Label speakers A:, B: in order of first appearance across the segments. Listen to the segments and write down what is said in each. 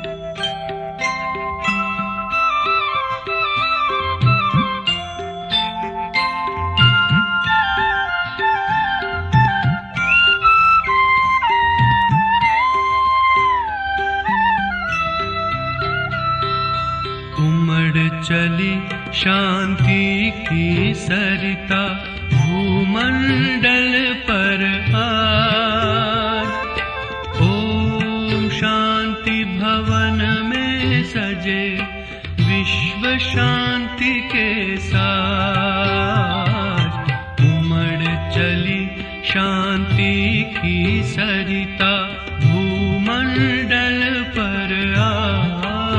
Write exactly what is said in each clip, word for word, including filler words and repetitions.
A: चली शांति की सरिता भूमंडल पर आज। ओम शांति भवन में सजे विश्व शांति के साथ। उमड़ चली शांति की सरिता भूमंडल पर आज।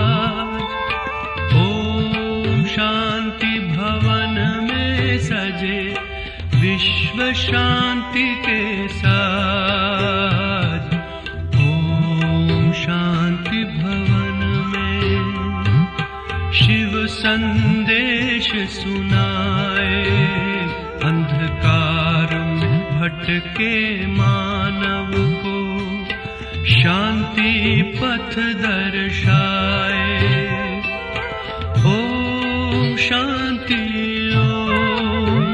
A: शांति भवन में सजे विश्व शांति के साथ। ओम शांति भवन में शिव संदेश सुनाए। अंधकार में भटके मानव को शांति पथ दर्शाए। ओम शांति ओम,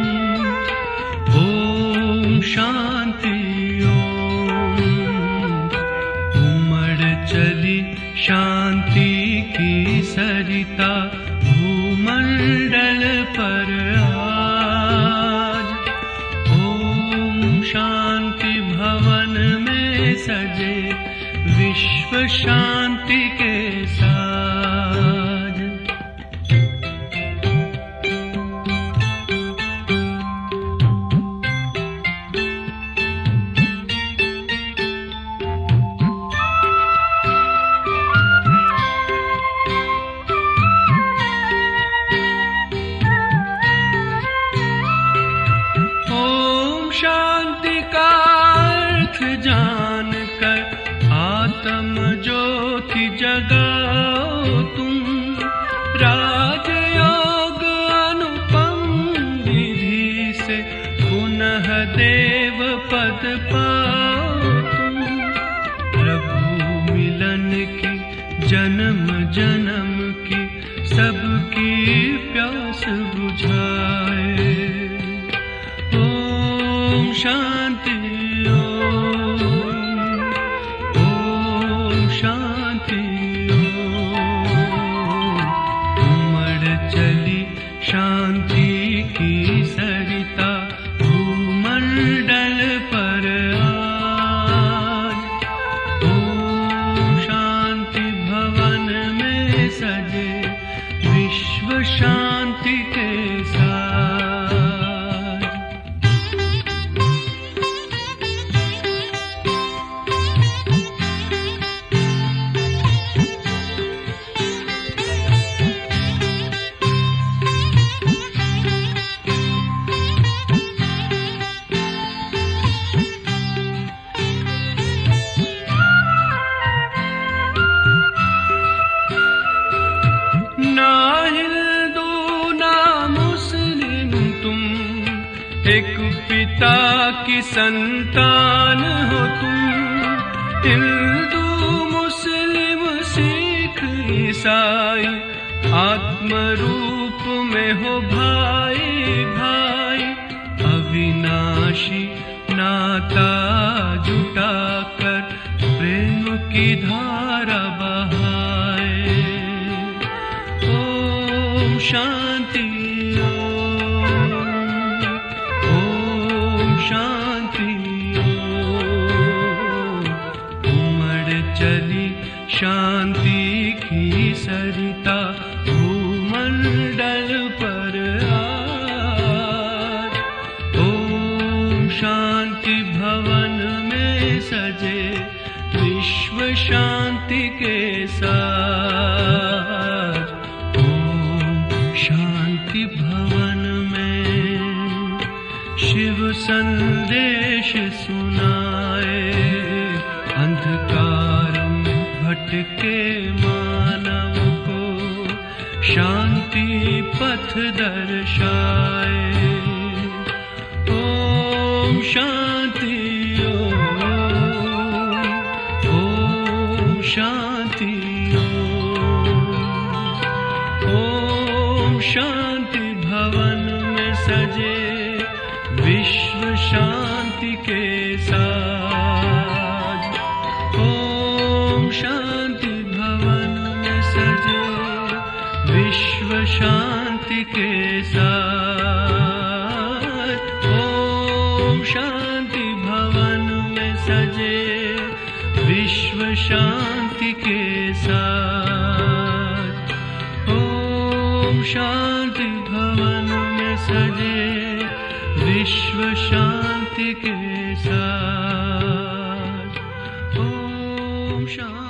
A: ओम शांति ओम। उमड़ चली शांति की सरिता भूमंडल पर आज। ओम शांति भवन में सजे विश्व शांति के साथ। शांति का अर्थ जानकर आत्म ज्योति जगाओ तुम। राजयोग अनुपम विधि से पुनः देव पद पाओ तुम। प्रभु मिलन की जन्म जन्म की सबकी प्यास बुझाए। ओम शांति ओम, ओम शांति ओम। उमड़ चली शांति की सरिता भूमंडल पर आज। ओम शांति भवन में सजे विश्व शांति के साथ। ना हिंदू ना मुस्लिम तुम, एक पिता की संतान हो तुम। हिंदू मुस्लिम सिख ईसाई आत्म रूप में हो भाई भाई। अविनाशी नाता जुटाकर प्रेम की धारा बहाए। ओम शांति ओम, ओम शांति ओम। उमड़ चली शांति की सरिता भूमंडल पर आज। ओम शांति भवन में सजे विश्व शांति के साथ। शांति भवन में शिव संदेश सुनाए। अंधकार में भटके मानव को शांति पथ दर्शाए। ओम शांति ओम, ओम शांति ओम। साज। ओम शांति भवन में सजे विश्व शांति के साथ। ओम शांति भवन में सजे विश्व शांति के साथ। ओम शांति भवन में सजे विश्व शांति के साथ। ओम शांति।